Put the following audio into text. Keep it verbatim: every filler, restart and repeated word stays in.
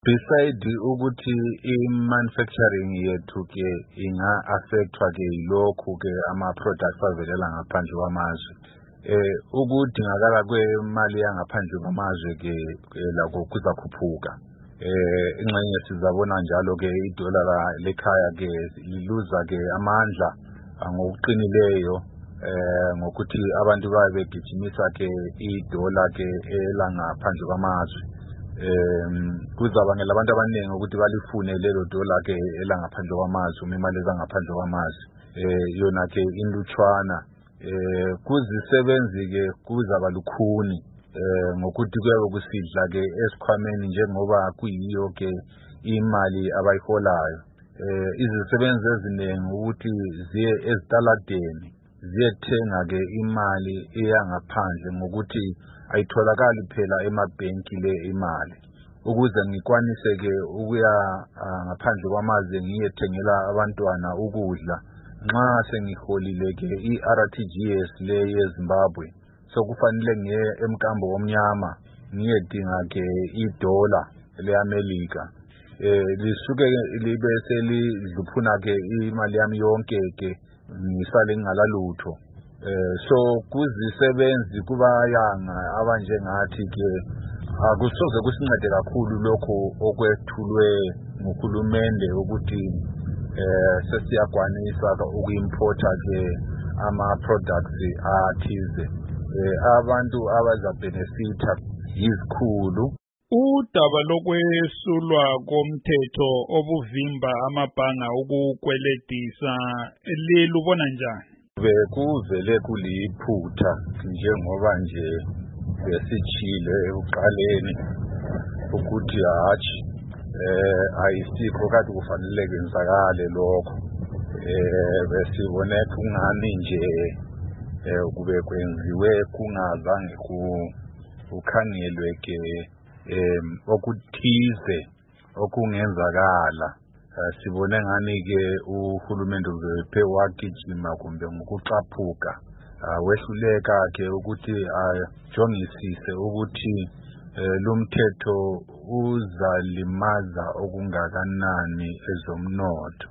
Beside ukuthi i-manufacturing yethu ke inga-affectwa ke yilokhu ke ama-products avelela ngaphandle kwamazwe. Eh ukudingakala kwemali yangaphandle kwamazwe ke lakho kuzakhuphuka. Eh ingxenye sizabona njalo ke idola lekhaya ke liluza ke amandla ngokuqinileyo eh ngokuthi abantu babe begijimisa ke idola ke elangaphandle kwamazwe. Eh kuzabangela abantu abaningi ukuthi balifune lelo dola ke elangaphandle kwamazwe uma imali ezangaphandle kwamazwe. Eh yona ke inlutshwana eh kuzisebenzi ke kuzaba lukhuni eh ngokuthi kuyabe kusidla ke esikhwameni njengoba kuyiyo ke imali abayiholayo. Eh izisebenzi eziningi ukuthi ziye ezitaladeni ziyethenga ke imali eyangaphandle ngokuthi ayitholakali phela emabhenki le imali. Ukuze ngikwanise ke ukuya ngaphandle kwamazwe ngiyethengela abantwana ukudla nxa sengiholile ke i-R T G S le yeZimbabwe sokufanele ngiye emkambo womnyama ngiyedinga ke idola leAmerica. Eh lisuke libe selidluphuna ke imali yami yonke ke ngisale ngingalalutho. Eh so kuzisebenzi kubayanga abanjengathi ke akusoze kusincede kakhulu lokho okwethulwe nguhulumende ukuthi eh sesiyakwanisa ukuimporta ke ama products athize. Eh abantu abazabenefita yizikhulu. Udaba lokwesulwa komthetho obuvimba amabhanga ukukweletisa lilubona njani? Bekuvele kuliphutha njengoba nje besichile ekuqaleni ukuthi hatshi eh ayisikho kade kufanele kwenzakale lokho. Eh besibone kungani nje eh kube kwenziwe kungazange ukhangelwe ke em okuthize okungenzakala. Sibone ngani ke uhulumende uzephe wagijima kumbe ngokucaphuka wehluleka ke ukuthi ajongisise ukuthi lumthetho uzalimaza okungakanani ezomnotho.